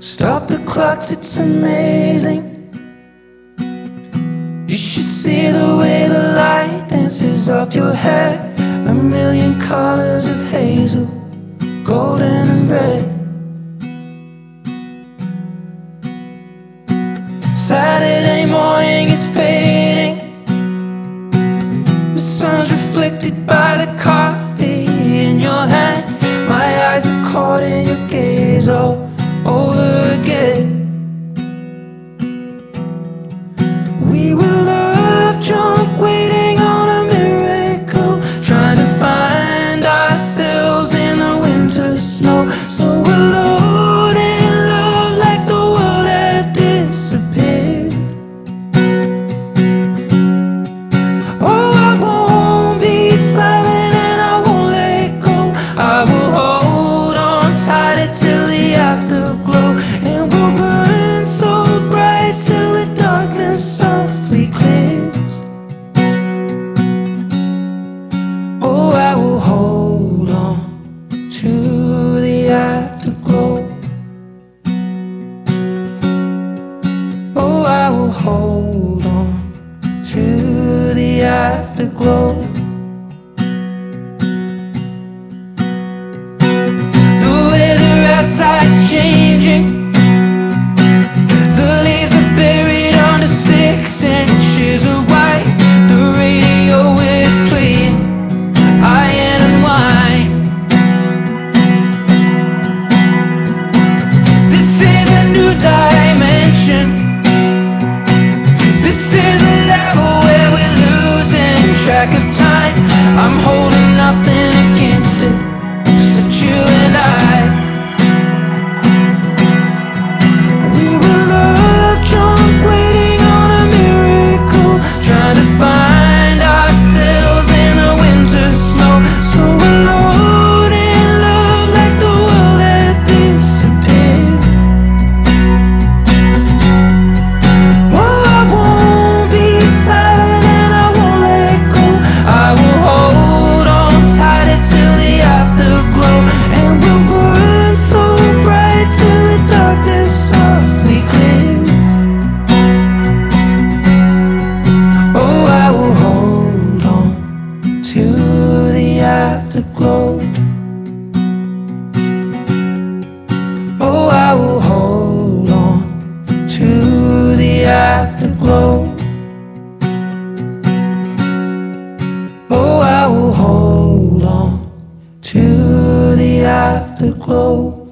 Stop the clocks, it's amazing. You should see the way the light dances up your hair. A million colors of hazel, golden and red. Saturday morning is fading. The sun's reflected by the coffee in your hand. My eyes are caught in your gaze all over again. We were love drunk, waiting on a miracle, trying to find ourselves in the winter snow. So alone in love, like the world had disappeared. Oh, I won't be silent and I won't let go. I will hold on tighter till the afterglow, and we'll burn so bright till the darkness softly clears. Oh, I will hold on to the afterglow. Oh, I will hold on to the afterglow. The weather outside's changing. The leaves are buried under 6 inches of white. The radio is playing Iron and Wine. This is a new dimension. This is a level where we're losing track of time. I'm holding nothing against it, except you and I. We were love drunk, waiting on a miracle, trying to find ourselves in the winter snow. So alone in love, like the world had disappeared. Oh, I won't be silent and I won't let go. I will hold on tighter till the afterglow, and we'll burn so bright till the darkness softly clears. Oh, I will hold on to the afterglow. Oh, I will hold on to the afterglow. Oh, I will hold on to the afterglow.